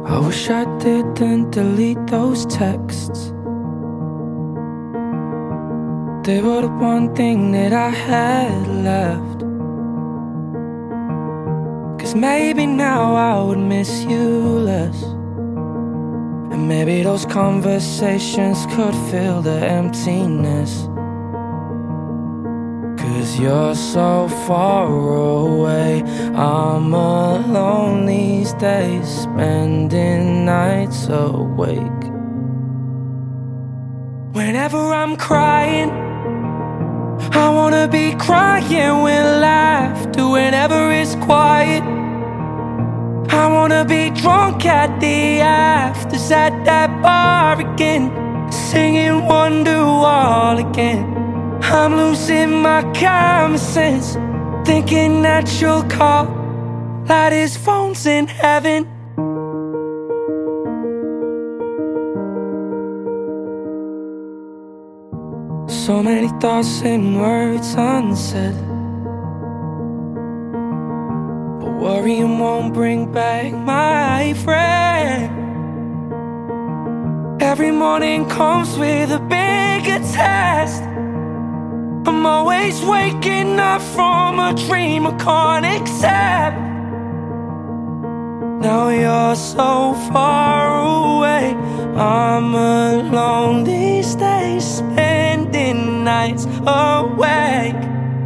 I wish I didn't delete those texts. They were the one thing that I had left. 'Cause maybe now I would miss you less. And maybe those conversations could fill the emptiness. 'Cause you're so far away, I'm alone these days, spending nights awake. Whenever I'm crying, I wanna be crying with laughter. Whenever it's quiet, I wanna be drunk at the afters, at that bar again, singing Wonderwall again. I'm losing my common sense, thinking that you'll call, like his phone's in heaven. So many thoughts and words unsaid, but worrying won't bring back my friend. Every morning comes with a bigger test. I'm always waking up from a dream I can't accept. Now you're so far away, I'm alone these days, spending nights awake.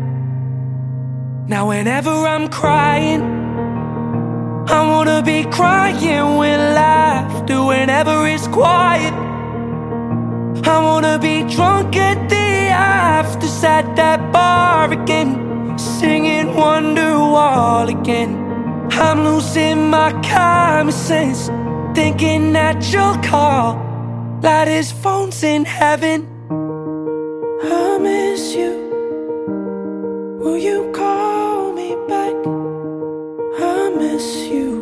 Now whenever I'm crying, I wanna be crying with laughter. Whenever it's quiet, I wanna be drunk at the afters, at that bar again, singing Wonderwall again. I'm losing my common sense, thinking that you'll call, like his phone's in heaven. I miss you, will you call me back? I miss you.